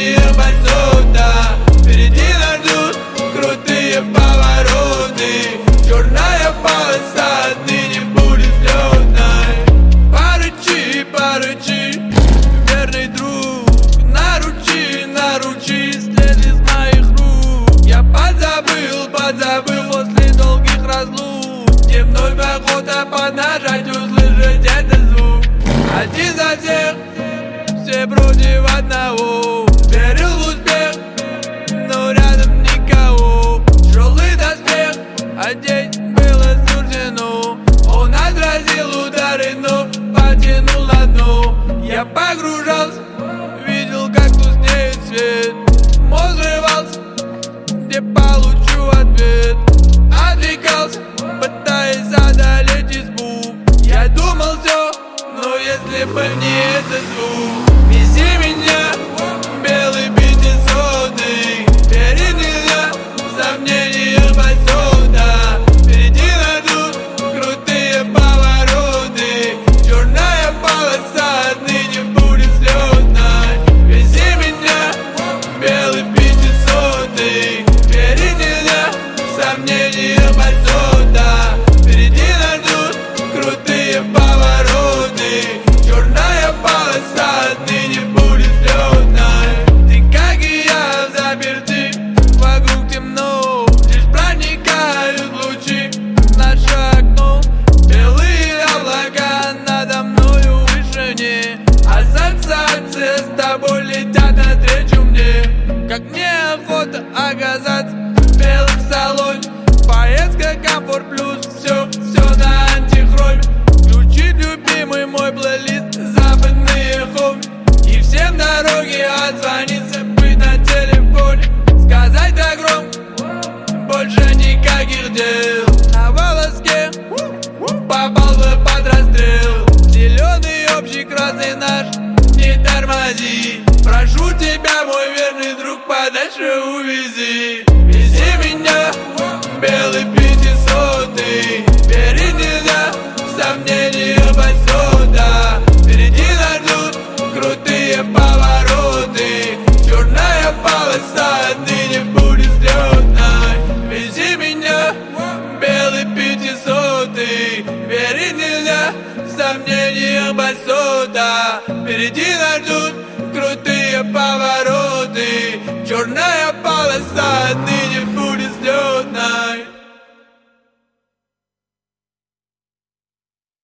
сомнениях маршрута. Впереди нас ждут крутые повороты. Черная полоса отныне будет взлетной. Порычи, порычи, верный друг, наручи, след из моих рук. Я подзабыл после долгих разлук. Мне вновь охота поднажать, услышать этот звук. Один за всех, все против одного. Верил в успех, но рядом никого. Тяжелый доспех одеть было суждено. Он отразил удары, но потянул на дно. Я погружался, видел, как тускнеет свет. Мозг взрывался, где получу ответ. Отвлекался, пытаясь одолеть избу. Я думал все, но если бы не этот звук. Вези меня, белый 500-й. Перед нельзя, сомнения посуда. Впереди нас ждут крутые повороты. Черная полоса отныне будет взлетной. Вези меня, белый 500-й. Перед нельзя, сомнения посуда. Впереди нас ждут крутые повороты. Черная полоса отныне будет взлетной. Ты, как и я, заперты, вокруг темно. Лишь проникают лучи в наше окно. Белые облака надо мною в вышине. Ассоциации с тобой летят навстречу мне. Как мне охота оказаться белым в салоне. Поездка комфорт плюс, все на антихроме. Включить любимый мой плейлист, западные хоми. И всем дороги отзвониться, быть на телефоне. Сказать да громко, больше никаких дел. На волоске попал бы под расстрел. Зеленый общий красный наш, не тормози. Прошу тебя, мой верный друг, подальше увези. Вези меня, белый 500-й. Перед нельзя, сомнения посуда. Впереди нас ждут крутые повороты. Черная полоса отныне будет взлетной. Вези меня, белый 500-й. Верить нельзя, сомнения посуда. Впереди нас ждут крутые повороты. Черная полоса отныне будет взлетной.